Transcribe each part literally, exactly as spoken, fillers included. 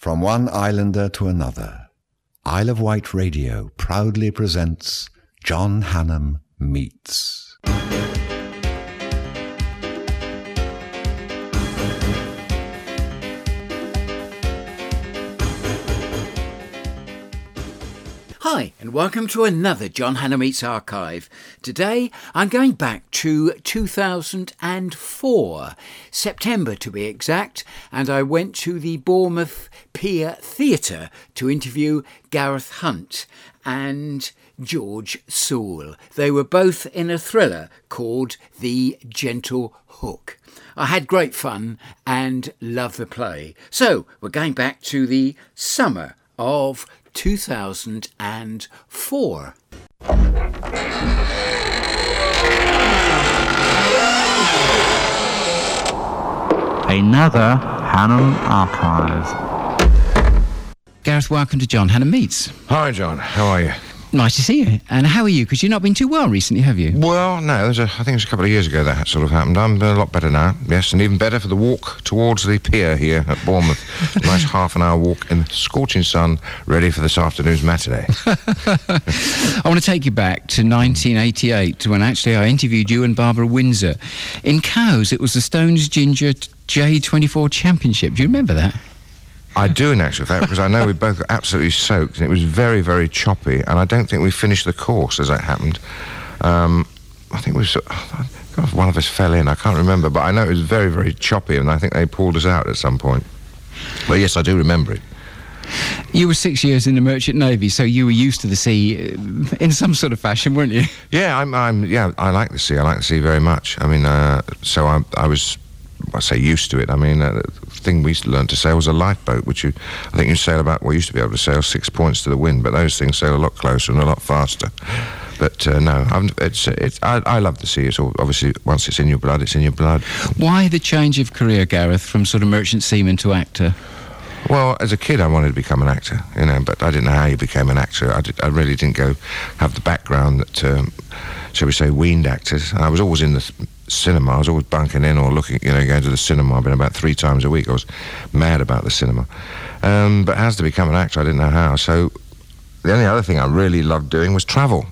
From one islander to another, Isle of Wight Radio proudly presents John Hannam Meets. Hi, and welcome to another John Hannam Meets Archive. Today, I'm going back to two thousand four, September to be exact, and I went to the Bournemouth Pier Theatre to interview Gareth Hunt and George Sewell. They were both in a thriller called The Gentle Hook. I had great fun and loved the play. So, we're going back to the summer of two thousand four. Another Hannam Archive. Gareth, welcome to John Hannam Meets. Hi, John. How are you? Nice to see you. And how are you? Because you've not been too well recently, have you? Well, no. There's a, I think it was a couple of years ago that sort of happened. I'm a lot better now, yes, and even better for the walk towards the pier here at Bournemouth. Nice half an hour walk in the scorching sun, ready for this afternoon's matinee. I want to take you back to nineteen eighty-eight, when actually I interviewed you and Barbara Windsor. In Cowes, it was the Stones Ginger J twenty-four Championship. Do you remember that? I do, in actual fact, because I know we both got absolutely soaked, and it was very, very choppy, and I don't think we finished the course as that happened. Um, I think we sort of, God, one of us fell in, I can't remember, but I know it was very, very choppy, and I think they pulled us out at some point. But yes, I do remember it. You were six years in the Merchant Navy, so you were used to the sea in some sort of fashion, weren't you? Yeah, I'm, I'm yeah, I like the sea. I like the sea very much. I mean, uh, so I, I was, I say used to it. I mean, uh, the thing we used to learn to sail was a lifeboat, which you, I think you sail about, well, you used to be able to sail six points to the wind, but those things sail a lot closer and a lot faster. But uh, no, I'm, it's, it's, I, I love the sea. It's all, obviously, once it's in your blood, it's in your blood. Why the change of career, Gareth, from sort of merchant seaman to actor? Well, as a kid, I wanted to become an actor, you know, but I didn't know how you became an actor. I, did, I really didn't go have the background that, um, shall we say, weaned actors. I was always in the cinema. I was always bunking in or looking, you know, going to the cinema. I've been about three times a week. I was mad about the cinema. Um, but as to become an actor, I didn't know how. So the only other thing I really loved doing was travel.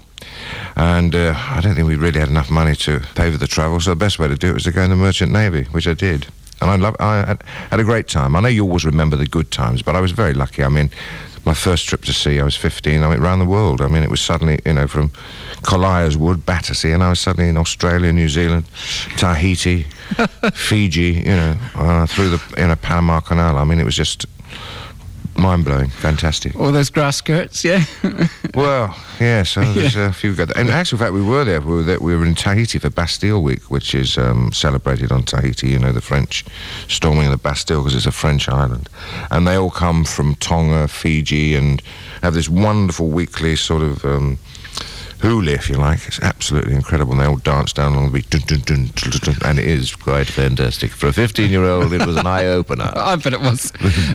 And uh, I don't think we really had enough money to pay for the travel, so the best way to do it was to go in the Merchant Navy, which I did. And I, loved, I had, had a great time. I know you always remember the good times, but I was very lucky. I mean, my first trip to sea, I was fifteen, I went around the world. I mean, it was suddenly, you know, from Colliers Wood, Battersea, and I was suddenly in Australia, New Zealand, Tahiti, Fiji, you know, uh, through the, you know, Panama Canal. I mean, it was just mind-blowing, fantastic. All those grass skirts, yeah? Well, yes, so there's yeah. a few good. In actual fact, we were there. We were there, we were in Tahiti for Bastille Week, which is um, celebrated on Tahiti. You know, the French storming of the Bastille, because it's a French island, and they all come from Tonga, Fiji, and have this wonderful weekly sort of um, hula, if you like. It's absolutely incredible. And they all dance down along the beach, dun, dun, dun, dun, dun, dun, and it is quite fantastic. For a fifteen-year-old, it was an eye-opener. I bet it was.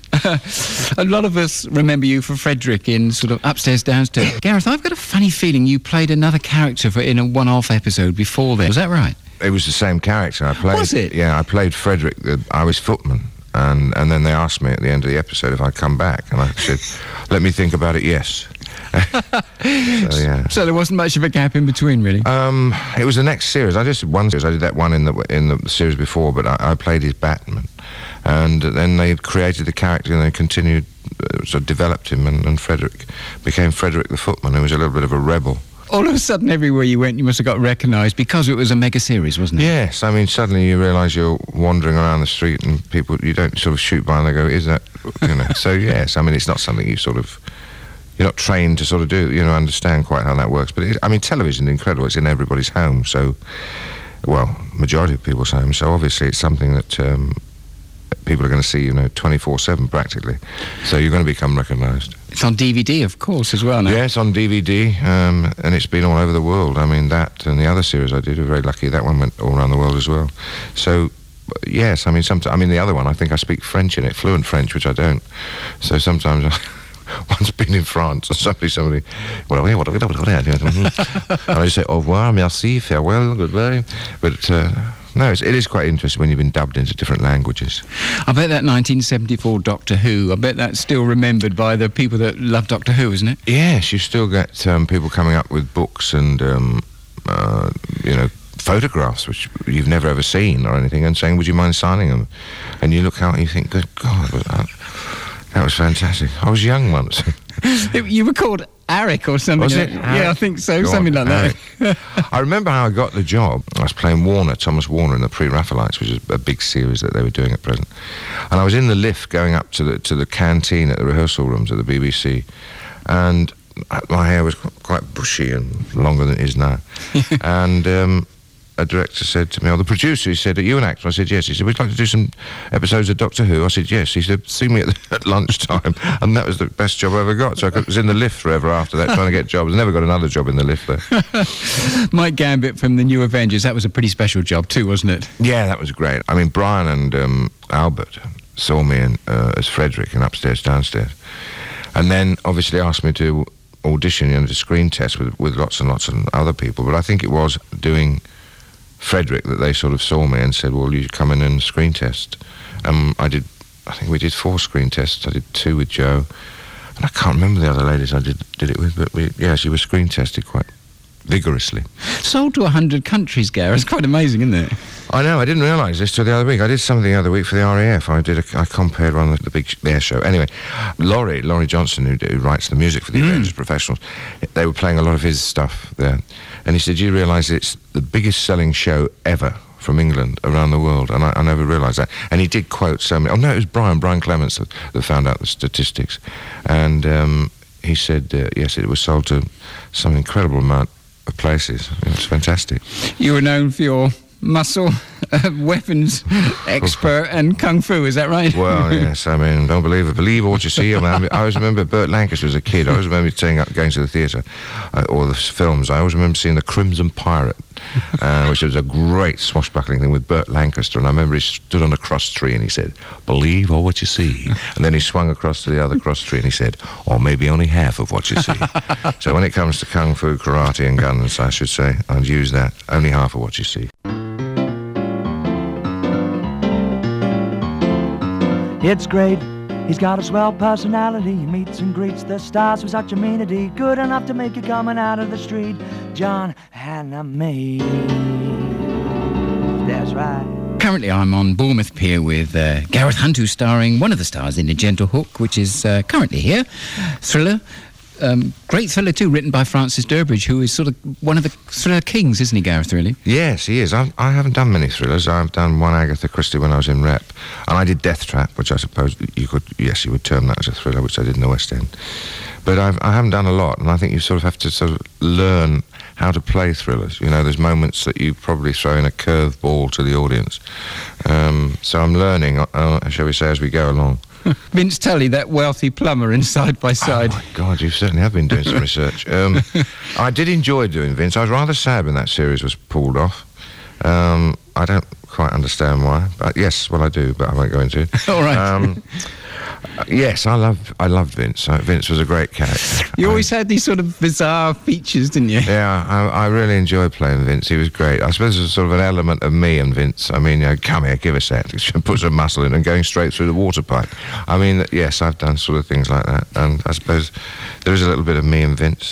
A lot of us remember you for Frederick in sort of Upstairs, Downstairs. Gareth, I've got a funny feeling you played another character for in a one-off episode before then. Was that right? It was the same character I played. Was it? Yeah, I played Frederick. The, I was footman. And, and then they asked me at the end of the episode if I'd come back. And I said, let me think about it, yes. so, yeah. So there wasn't much of a gap in between, really? Um, it was the next series. I just did one series. I did that one in the in the series before, but I, I played his Batman. And then they created the character and they continued, uh, sort of developed him, and, and Frederick became Frederick the Footman, who was a little bit of a rebel. All of a sudden, everywhere you went, you must have got recognised because it was a mega series, wasn't it? Yes, I mean, suddenly you realise you're wandering around the street and people, you don't sort of shoot by and they go, is that, you know, so yes, I mean, it's not something you sort of, you're not trained to sort of do, you know, understand quite how that works. But, it, I mean, television is incredible. It's in everybody's home, so, well, majority of people's homes, so obviously it's something that um, people are going to see, you know, twenty-four seven practically. So you're going to become recognised. It's on D V D, of course, as well now. Yes, on D V D, um, and it's been all over the world. I mean, that and the other series I did were very lucky. That one went all around the world as well. So, yes, I mean, sometimes, I mean, the other one, I think I speak French in it, fluent French, which I don't. So sometimes I... Once been in France, and suddenly somebody, well, and I just say, au revoir, merci, farewell, goodbye. But, uh, No, it's, it is quite interesting when you've been dubbed into different languages. I bet that nineteen seventy-four Doctor Who, I bet that's still remembered by the people that love Doctor Who, isn't it? Yes, you still get um, people coming up with books and, um, uh, you know, photographs which you've never ever seen or anything, and saying, would you mind signing them? And you look out and you think, good God, that, that was fantastic. I was young once. You were called Arik or something. Was it? Yeah, I think so, God, something like Arik. that. I remember how I got the job. I was playing Warner, Thomas Warner, in the Pre-Raphaelites, which is a big series that they were doing at present. And I was in the lift going up to the to the canteen at the rehearsal rooms at the B B C, and my hair was quite bushy and longer than it is now. And um, a director said to me, or the producer, he said, are you an actor? I said, yes. He said, we'd like to do some episodes of Doctor Who. I said, yes. He said, see me at, the, at lunchtime. And that was the best job I ever got. So I was in the lift forever after that, trying to get jobs. I never got another job in the lift there. Mike Gambit from the New Avengers, that was a pretty special job too, wasn't it? Yeah, that was great. I mean, Brian and um, Albert saw me in, uh, as Frederick in Upstairs, Downstairs. And then obviously asked me to audition, you know, to screen test with, with lots and lots of other people. But I think it was doing Frederick that they sort of saw me and said, well, you come in and screen test. Um, I did, I think we did four screen tests. I did two with Jo, and I can't remember the other ladies I did did it with, but we, yeah, she was screen tested quite vigorously. Sold to a hundred countries, Gare. It's quite amazing, isn't it? I know, I didn't realise this till the other week. I did something the other week for the R A F. I did a, I compared one of the big air show. Anyway, Laurie, Laurie Johnson, who, who writes the music for the mm. Avengers Professionals, they were playing a lot of his stuff there. And he said, you realise it's the biggest selling show ever from England around the world? And I, I never realised that. And he did quote so many. Oh, no, it was Brian, Brian Clements that, that found out the statistics. And um, he said, uh, yes, it was sold to some incredible amount of places. It was fantastic. You were known for your muscle, uh, weapons expert and kung fu, is that right? Well, yes, I mean, don't believe it. Believe what you see. I, mean, I always remember Burt Lancaster as a kid. I always remember turning up, going to the theatre, uh, or the films. I always remember seeing The Crimson Pirate, uh, which was a great swashbuckling thing with Burt Lancaster. And I remember he stood on a cross tree and he said, believe all what you see. And then he swung across to the other cross tree and he said, or maybe only half of what you see. So when it comes to kung fu, karate and guns, I should say, I'd use that. Only half of what you see. It's great, he's got a swell personality. He meets and greets the stars with such amenity, good enough to make you coming out of the street. John Hannam. That's right. Currently I'm on Bournemouth Pier with uh, Gareth Hunt, who's starring one of the stars in A Gentle Hook, which is uh, currently here. Thriller. Um, great thriller too, written by Francis Durbridge, who is sort of one of the thriller kings, isn't he, Gareth, really? Yes, he is. I've, I haven't done many thrillers. I've done one Agatha Christie when I was in Rep, and I did Death Trap, which I suppose you could, yes, you would term that as a thriller, which I did in the West End. But I've, I haven't done a lot, and I think you sort of have to sort of learn how to play thrillers. You know, there's moments that you probably throw in a curveball to the audience. Um, so I'm learning, uh, shall we say, as we go along. Vince Tully, that wealthy plumber in Side by Side. Oh, my God, you certainly have been doing some research. Um, I did enjoy doing Vince. I was rather sad when that series was pulled off. Um, I don't quite understand why. But yes, well, I do, but I won't go into it. All right. Um, yes, I loved, I loved Vince. Uh, Vince was a great character. You always I, had these sort of bizarre features, didn't you? Yeah, I, I really enjoyed playing Vince. He was great. I suppose there's sort of an element of me and Vince. I mean, you know, come here, give us that. Put some muscle in and going straight through the water pipe. I mean, yes, I've done sort of things like that. And I suppose there is a little bit of me and Vince.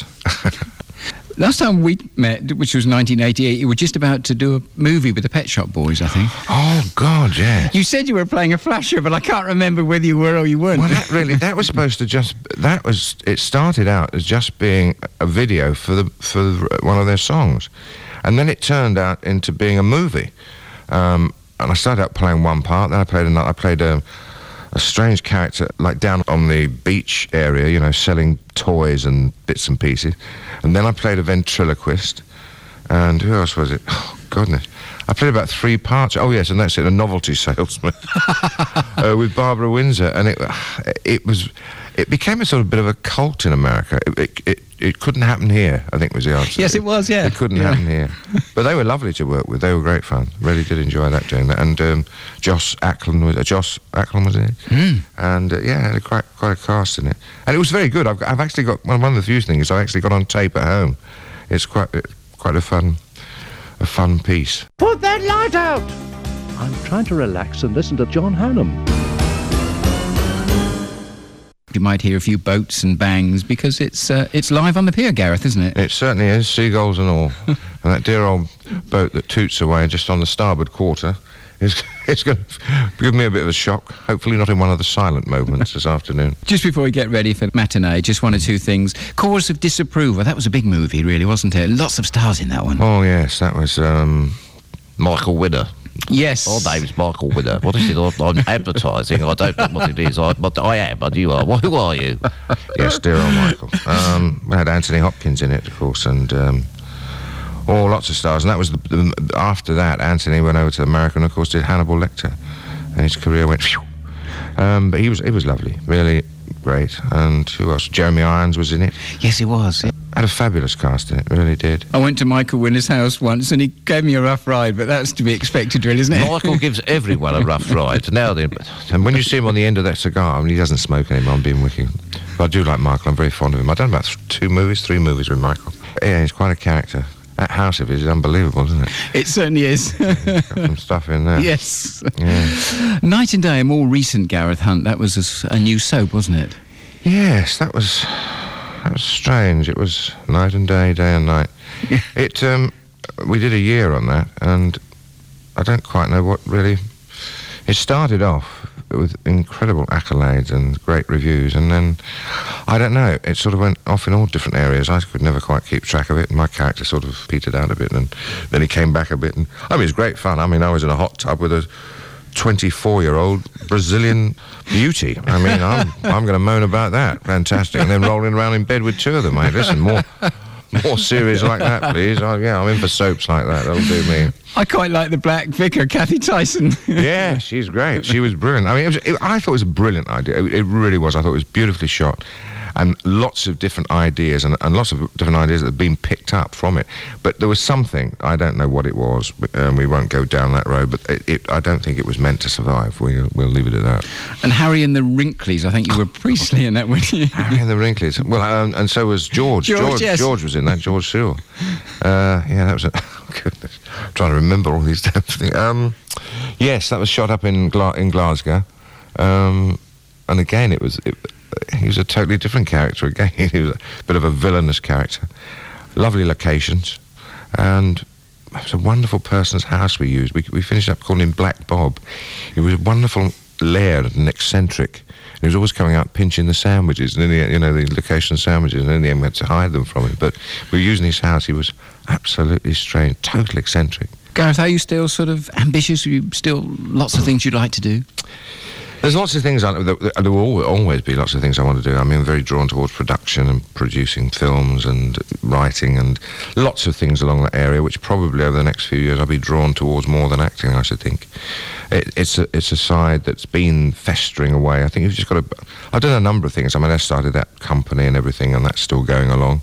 Last time we met, which was nineteen eighty-eight, you were just about to do a movie with the Pet Shop Boys, I think. Oh, God, yeah. You said you were playing a flasher, but I can't remember whether you were or you weren't. Well, that really, that was supposed to just, that was, it started out as just being a video for the for one of their songs. And then it turned out into being a movie. Um, and I started out playing one part, then I played another, I played a... a strange character, like down on the beach area, you know, selling toys and bits and pieces. And then I played a ventriloquist. And who else was it? Oh, goodness. I played about three parts. Oh, yes, and that's it, a novelty salesman uh, with Barbara Windsor. And it it was... It became a sort of bit of a cult in America. It, it, it, it couldn't happen here, I think was the answer. Yes, it was, yeah. It couldn't yeah. happen here. But they were lovely to work with. They were great fun. Really did enjoy that, doing that. And um, Joss Ackland was, uh, Joss Ackland was in it. Mm. And, uh, yeah, had a quite, quite a cast in it. And it was very good. I've, I've actually got, one of the few things I've actually got on tape at home. It's quite, quite a fun... a fun piece. Put that light out! I'm trying to relax and listen to John Hannam. You might hear a few boats and bangs because it's uh, it's live on the pier, Gareth, isn't it? It certainly is, seagulls and all. And that dear old boat that toots away just on the starboard quarter is it's going to give me a bit of a shock. Hopefully not in one of the silent moments this afternoon. Just before we get ready for matinee, just one or two things. Chorus of Disapproval, that was a big movie, really, wasn't it? Lots of stars in that one. Oh, yes, that was um, Michael Winner. Yes. My name's Michael Winner. What is it on, on advertising? I don't know what it is. I, but I am, and you are. Well, who are you? Yes, dear old Michael. Um, we had Anthony Hopkins in it, of course, and um, oh, lots of stars. And that was the, the, after that, Anthony went over to America and, of course, did Hannibal Lecter, and his career went. Phew. Um, but he was, it was lovely, really great. And who else? Jeremy Irons was in it. Yes, it was. Had a fabulous cast in it, really did. I went to Michael Winner's house once and he gave me a rough ride, but that's to be expected, really, isn't it? Michael gives everyone a rough ride. Now then. And when you see him on the end of that cigar, I mean, he doesn't smoke anymore, I'm being wicked. But I do like Michael, I'm very fond of him. I've done about th- two movies, three movies with Michael. Yeah, he's quite a character. That house of his is unbelievable, isn't it? It certainly is. Got some stuff in there. Yes. Yeah. Night and Day, a more recent Gareth Hunt, that was a, a new soap, wasn't it? Yes, that was... That was strange. It was night and day, day and night. It, um, we did a year on that, and I don't quite know what really... It started off with incredible accolades and great reviews, and then, I don't know, it sort of went off in all different areas. I could never quite keep track of it, and my character sort of petered out a bit, and then he came back a bit, and, I mean, it was great fun. I mean, I was in a hot tub with a twenty-four-year-old Brazilian beauty. I mean, I'm I'm going to moan about that. Fantastic. And then rolling around in bed with two of them, mate. Listen, more more series like that, please. I, yeah, I'm in for soaps like that. That'll do me. I quite like the Black Vicar, Kathy Tyson. Yeah, she's great. She was brilliant. I mean, it was, it, I thought it was a brilliant idea. It, it really was. I thought it was beautifully shot. And lots of different ideas, and, and lots of different ideas that have been picked up from it. But there was something, I don't know what it was, and um, we won't go down that road, but it, it, I don't think it was meant to survive. We, we'll leave it at that. And Harry and the Wrinklies, I think you were Priestley in that, weren't you? Harry and the Wrinklies. Well, um, and so was George. George, George, yes. George was in that, George Sewell. Uh, yeah, that was a... Oh, goodness. I'm trying to remember all these damn things. Um, yes, that was shot up in, Gla- in Glasgow. Um, and again, it was... It, he was a totally different character again. He was a bit of a villainous character. Lovely locations, and it was a wonderful person's house we used. We, we finished up calling him Black Bob. He was a wonderful laird and eccentric. And he was always coming out pinching the sandwiches, and in the, you know, the location sandwiches, and in the end we had to hide them from him. But we were using his house. He was absolutely strange, totally eccentric. Gareth, are you still sort of ambitious? Are you still lots of things you'd like to do? There's lots of things, I, there, there will always be lots of things I want to do. I mean, I'm very drawn towards production and producing films and writing and lots of things along that area, which probably over the next few years I'll be drawn towards more than acting, I should think. It, it's, a, it's a side that's been festering away. I think you've just got to... I've done a number of things. I mean, I started that company and everything, and that's still going along.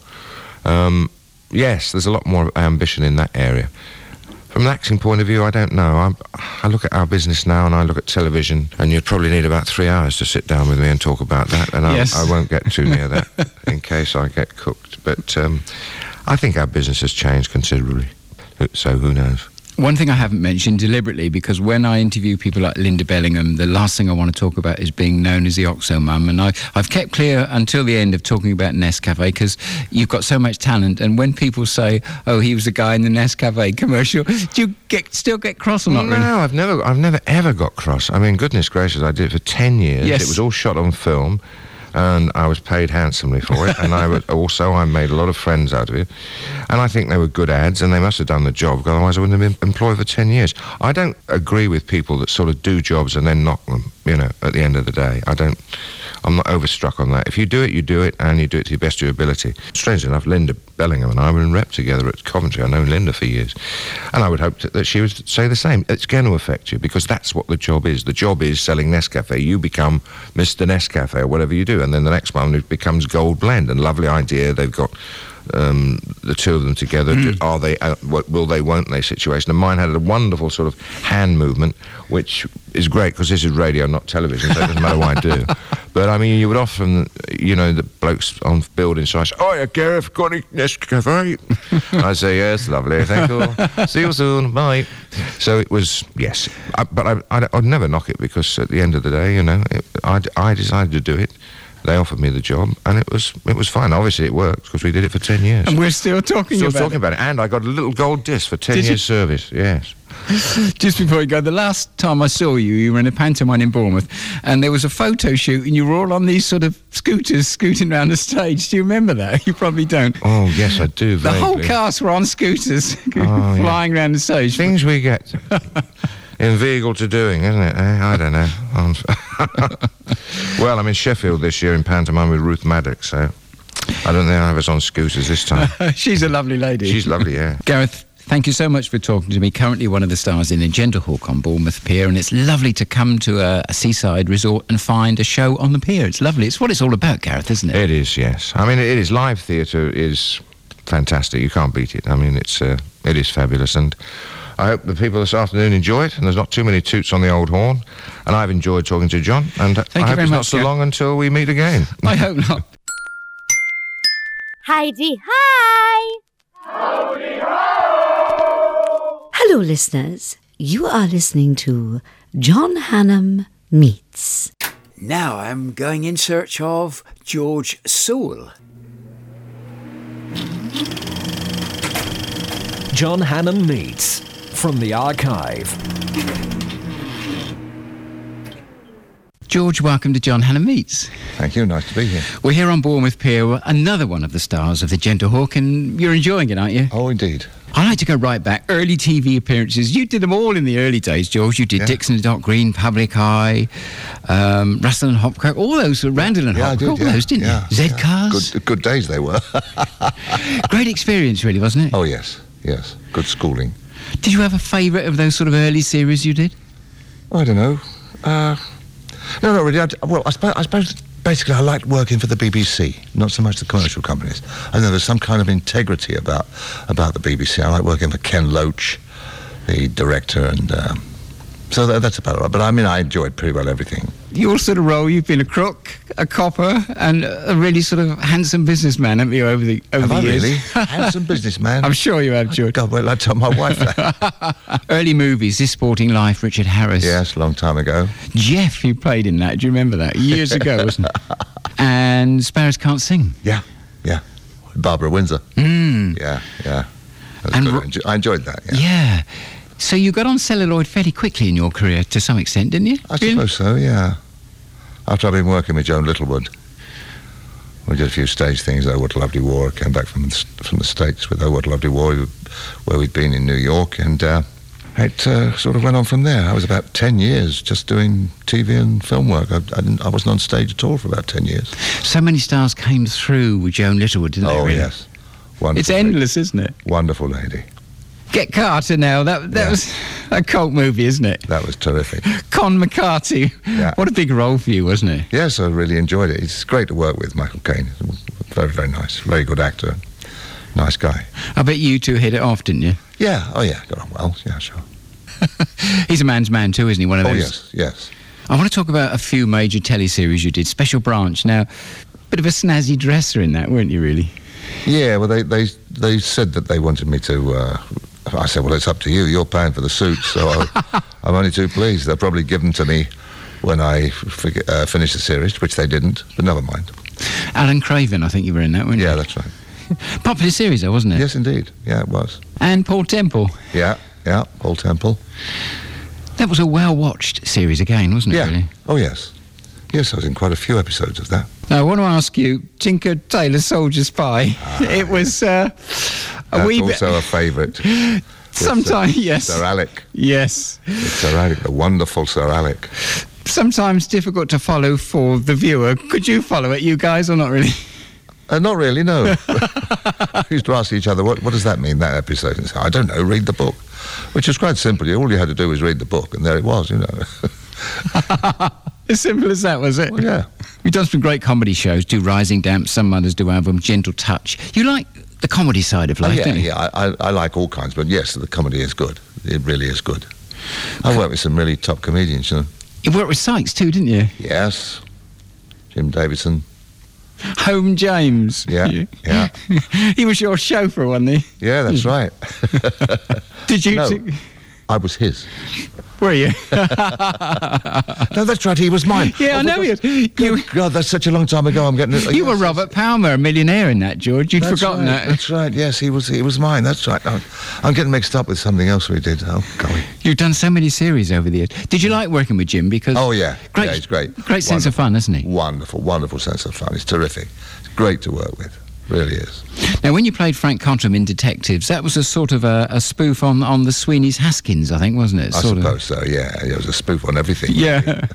Um, yes, there's a lot more ambition in that area. From an acting point of view, I don't know. I, I look at our business now and I look at television, and you'd probably need about three hours to sit down with me and talk about that, and I, yes. I won't get too near that in case I get cooked. But um, I think our business has changed considerably, so who knows? One thing I haven't mentioned deliberately, because when I interview people like Linda Bellingham, the last thing I want to talk about is being known as the Oxo Mum, and I, I've kept clear until the end of talking about Nescafe, because you've got so much talent, and when people say, oh, he was the guy in the Nescafe commercial, do you get, still get cross or not? No, really? I've never, I've never ever got cross. I mean, goodness gracious, I did it for ten years. Yes. It was all shot on film, and I was paid handsomely for it, and I was also, I made a lot of friends out of it, and I think they were good ads, and they must have done the job, otherwise I wouldn't have been employed for ten years. I don't agree with people that sort of do jobs and then knock them, you know, at the end of the day. I don't, I'm not overstruck on that. If you do it, you do it, and you do it to the best of your ability. Strangely enough, Linda Bellingham and I were in rep together at Coventry. I've known Linda for years, and I would hope to, that she would say the same. It's going to affect you, because that's what the job is. The job is selling Nescafe. You become Mister Nescafe or whatever you do, and then the next one it becomes Gold Blend, and lovely idea. They've got um, the two of them together. Mm. Do, are they? Uh, what, will they? Won't they? Situation. And mine had a wonderful sort of hand movement, which is great because this is radio, not television, so it doesn't matter what I do. But I mean, you would often, you know, the blokes on building sites. Oh, yeah, Gareth, got any Nescafe? I say yes, lovely, thank you. See you soon, bye. So it was yes, I, but I, I, I'd never knock it because at the end of the day, you know, it, I, I decided to do it. They offered me the job, and it was it was fine. Obviously, it worked because we did it for ten years. And we're still talking still about talking it. about it. And I got a little gold disc for ten Did years you? service. Yes. Just before we go, the last time I saw you, you were in a pantomime in Bournemouth, and there was a photo shoot, and you were all on these sort of scooters scooting around the stage. Do you remember that? You probably don't. Oh yes, I do. The whole vaguely. cast were on scooters, Oh, flying around the stage. Things we get inveigled to doing, isn't it? Eh? I don't know. Um, well, I'm in Sheffield this year in pantomime with Ruth Maddox, so I don't think I'll have us on scooters this time. She's a lovely lady. She's lovely, yeah. Gareth, thank you so much for talking to me. Currently one of the stars in the Gentlehawk on Bournemouth Pier, and it's lovely to come to a, a seaside resort and find a show on the pier. It's lovely. It's what it's all about, Gareth, isn't it? It is, yes. I mean, it is. Live theatre is fantastic. You can't beat it. I mean, it's uh, it is fabulous, and I hope the people this afternoon enjoy it, and there's not too many toots on the old horn. And I've enjoyed talking to John, and Thank I you hope very it's much, not so Gareth. long until we meet again. I hope not. Heidi, hi! Hello, listeners. You are listening to John Hannam Meets. Now I'm going in search of George Sewell. John Hannam Meets from the archive. George, welcome to John Hannam Meets. Thank you, nice to be here. We're here on Bournemouth Pier, another one of the stars of the Gentlehawk, and you're enjoying it, aren't you? Oh, indeed. I like to go right back. Early T V appearances. You did them all in the early days, George. You did Yeah. Dixon and Dock Green, Public Eye, um, Russell and Hopcroft, all those, Randall and Yeah, I Hopcroft, did, all yeah, those, didn't yeah, you? Z yeah. Cars. Good, good days they were. Great experience, really, wasn't it? Oh, yes, yes. Good schooling. Did you have a favourite of those sort of early series you did? I don't know. Uh, no, not really. I, well, I suppose, I suppose basically I liked working for the B B C, not so much the commercial companies. I know there's some kind of integrity about about the B B C. I like working for Ken Loach, the director, and um, so that, that's about it. But I mean, I enjoyed pretty well everything. Your sort of role, you've been a crook, a copper, and a really sort of handsome businessman, haven't you, over the over Have the I years? really? Handsome businessman? I'm sure you have, George. God, wait, I'll tell my wife that. Early movies, This Sporting Life, Richard Harris. Yes, a long time ago. Jeff, you played in that. Do you remember that? Years ago, wasn't it? And Sparrows Can't Sing. Yeah, yeah. Barbara Windsor. Mm. Yeah, yeah. That was And good. ro- I enjo- I enjoyed that, yeah. Yeah. So you got on celluloid fairly quickly in your career, to some extent, didn't you? I Really? suppose so, yeah. After I've been working with Joan Littlewood, we did a few stage things, Oh What a Lovely War. I came back from the, from the States with Oh What a Lovely War, where we'd been in New York, and uh, it uh, sort of went on from there. I was about ten years just doing T V and film work. I, I, didn't, I wasn't on stage at all for about ten years. So many stars came through with Joan Littlewood, didn't they? Oh, really? yes. Wonderful It's lady. endless, isn't it? Wonderful lady. Get Carter now. That that Yeah. was a cult movie, isn't it? That was terrific. Con McCarthy. Yeah. What a big role for you, wasn't it? Yes, I really enjoyed it. It's great to work with Michael Caine. Very, very nice. Very good actor. Nice guy. I bet you two hit it off, didn't you? Yeah, oh yeah, got on well. Yeah, sure. He's a man's man too, isn't he? One of Oh, those. yes, yes. I want to talk about a few major teleseries you did. Special Branch. Now, bit of a snazzy dresser in that, weren't you, really? Yeah, well, they, they, they said that they wanted me to... Uh, I said, well, it's up to you. You're paying for the suits, so I, I'm only too pleased. They'll probably give them to me when I f- uh, finish the series, which they didn't, but never mind. Alan Craven, I think you were in that, weren't you? Yeah, that's right. Popular series, though, wasn't it? Yes, indeed. Yeah, it was. And Paul Temple. Yeah, yeah, Paul Temple. That was a well-watched series again, wasn't it, Yeah. really? Oh, yes. Yes, I was in quite a few episodes of that. Now, I want to ask you, Tinker Tailor Soldier Spy. it was uh, a That's wee also bit... a favourite. Sometimes, yes. Sir Alec. Yes. It's Sir Alec, the wonderful Sir Alec. Sometimes difficult to follow for the viewer. Could you follow it, you guys, or not really? Uh, not really, no. We used to ask each other, what, what does that mean, that episode? And say, I don't know, read the book. Which is quite simple. All you had to do was read the book, and there it was, you know. As simple as that, was it? Well, yeah. We've done some great comedy shows, do Rising Damp, Some Mothers Do Album, Gentle Touch. You like the comedy side of life, oh, yeah, don't you? Yeah, I, I, I like all kinds, but yes, the comedy is good. It really is good. I worked with some really top comedians, you know. You worked with Sykes too, didn't you? Yes. Jim Davidson. Home James. Yeah, yeah. He was your chauffeur, wasn't he? Yeah, that's right. Did you... No, t- I was his. Were you? No, that's right, he was mine. Yeah, oh, I know you. Good God, that's such a long time ago. I'm getting it. You yes, were Robert Palmer, a millionaire in that, George. You'd that's forgotten right, that. That's right, yes, he was He was mine, that's right. I'm, I'm getting mixed up with something else we did. Oh, golly. You've done so many series over the years. Did you like working with Jim? Because Oh, yeah. great, yeah, he's great. Great sense of fun, isn't he? Wonderful, wonderful sense of fun. It's terrific. It's great to work with. Really is. Now, when you played Frank Contram in Detectives, that was a sort of a, a spoof on, on the Sweeney's Haskins, I think, wasn't it? I sort suppose of. so, yeah. It was a spoof on everything. Yeah.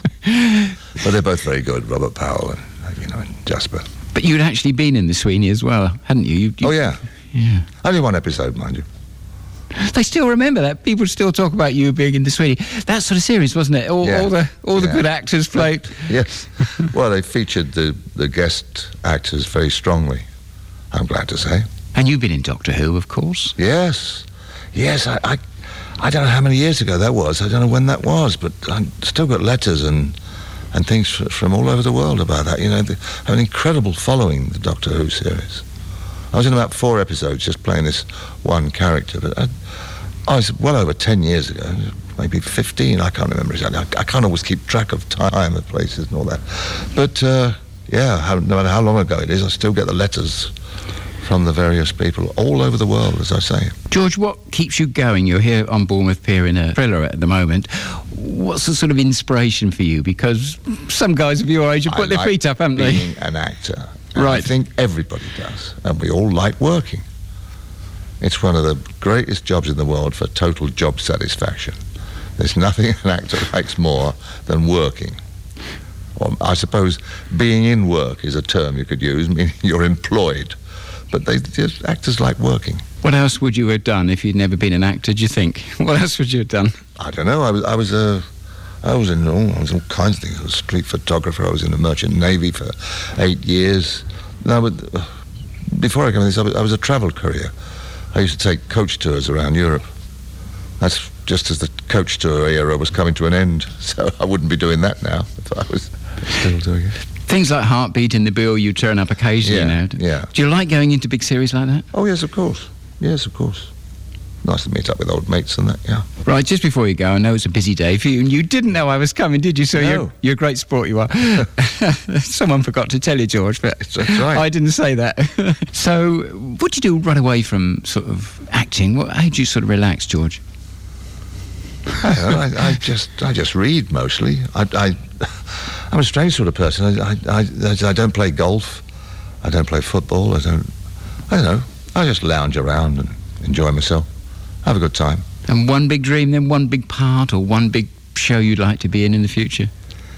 But they're both very good, Robert Powell and, you know, and Jasper. But you'd actually been in the Sweeney as well, hadn't you? you, you oh, yeah. Yeah. Only one episode, mind you. They still remember that. People still talk about you being in the Sweeney. That sort of series, wasn't it? All, Yeah. all the all the Yeah. good actors played. Yes. Well, they featured the, the guest actors very strongly, I'm glad to say. And you've been in Doctor Who, of course. Yes. Yes, I, I, I don't know how many years ago that was. I don't know when that was, but I still got letters and and things f- from all over the world about that. You know, they have an incredible following, the Doctor Who series. I was in about four episodes just playing this one character, but I, I was well over ten years ago, maybe fifteen, I can't remember exactly. I, I can't always keep track of time and places and all that. But, uh, yeah, how, no matter how long ago it is, I still get the letters from the various people all over the world, as I say. George, what keeps you going? You're here on Bournemouth Pier in a thriller at the moment. What's the sort of inspiration for you? Because some guys of your age have put I their like feet up, haven't they? being an actor. And Right. I think everybody does, and we all like working. It's one of the greatest jobs in the world for total job satisfaction. There's nothing an actor likes more than working. Or I suppose being in work is a term you could use, meaning you're employed. But they just actors like working. What else would you have done if you'd never been an actor, do you think? What else would you have done? I don't know. I was I was a I was in all, I was all kinds of things. I was a street photographer. I was in the Merchant Navy for eight years. No, but uh, before I came in this, I was, I was a travel courier. I used to take coach tours around Europe. That's just as the coach tour era was coming to an end. So I wouldn't be doing that now if I was still doing it. Things like Heartbeat in the Bill, you turn up occasionally Yeah, now. yeah. Do you like going into big series like that? Oh, yes, of course. Yes, of course. Nice to meet up with old mates and that, yeah. Right, just before you go, I know it's a busy day for you, and you didn't know I was coming, did you? So No. you're, you're a great sport, you are. Someone forgot to tell you, George, but That's right. I didn't say that. So what do you do right away from sort of acting? What, how do you sort of relax, George? I, don't know, I, I just I just read mostly. I, I I'm a strange sort of person. I, I I I don't play golf. I don't play football. I don't. I don't know. I just lounge around and enjoy myself. Have a good time. And one big dream, then one big part, or one big show you'd like to be in in the future?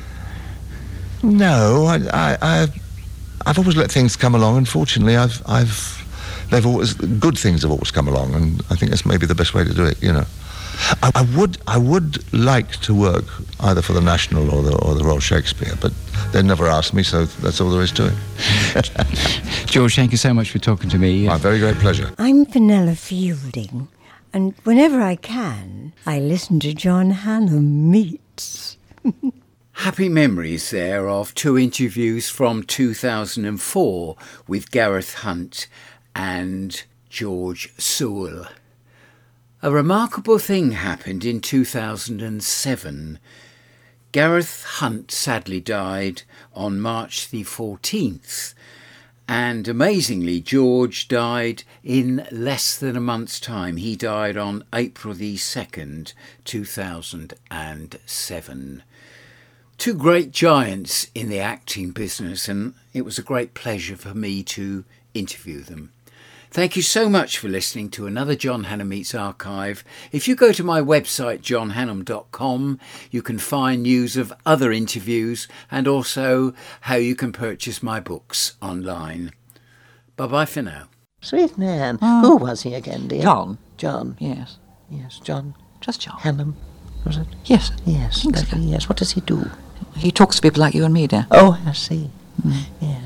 No, I I I've, I've always let things come along. Unfortunately, I've I've they've always good things have always come along, and I think that's maybe the best way to do it. You know. I, I would I would like to work either for the National or the or the Royal Shakespeare, but they never asked me, so that's all there is to it. George, thank you so much for talking to me. My very great pleasure. I'm Fenella Fielding, and whenever I can, I listen to John Hannam Meets. Happy memories there of two interviews from two thousand four with Gareth Hunt and George Sewell. A remarkable thing happened in two thousand seven. Gareth Hunt sadly died on March the fourteenth, and amazingly George died in less than a month's time. He died on April the second, two thousand seven. Two great giants in the acting business, and it was a great pleasure for me to interview them. Thank you so much for listening to another John Hannam Meets archive. If you go to my website, john hannam dot com, you can find news of other interviews and also how you can purchase my books online. Bye-bye for now. Sweet man. Mm. Who was he again, dear? John. John. Yes. Yes, John. Just John. Hannam, was it? Yes. Yes. I think that- so. Yes. What does he do? He talks to people like you and me, dear. Oh, I see. Mm. Yes.